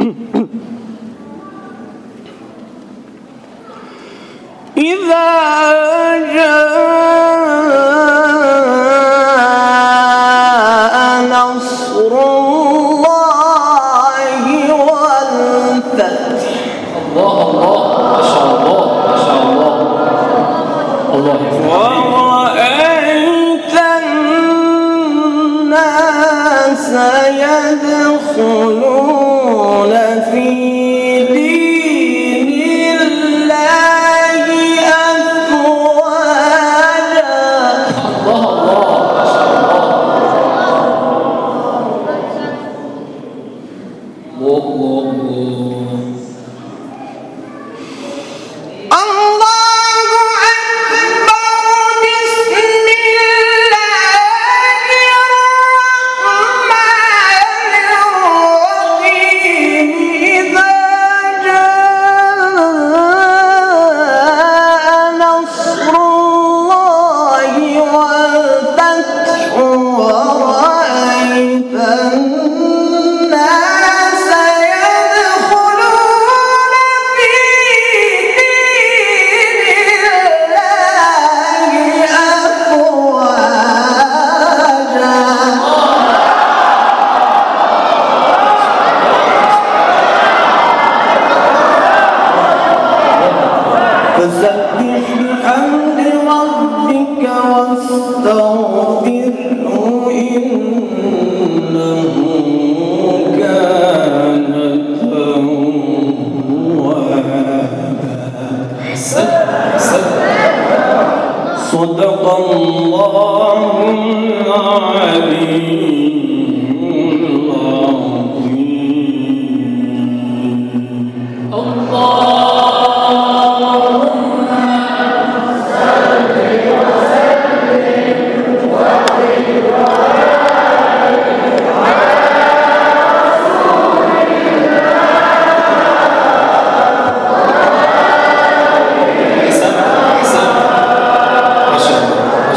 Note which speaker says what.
Speaker 1: إذا جاء نصر الله والفتح.
Speaker 2: الله الله ما شاء الله ما شاء الله. الله
Speaker 1: ورأيت الناس يدخلون في دين الله أفواجا.
Speaker 2: الله الله ما شاء الله. الله
Speaker 1: فسبح بحمد ربك واستغفره إنه كان توابا. صدق الله العليم.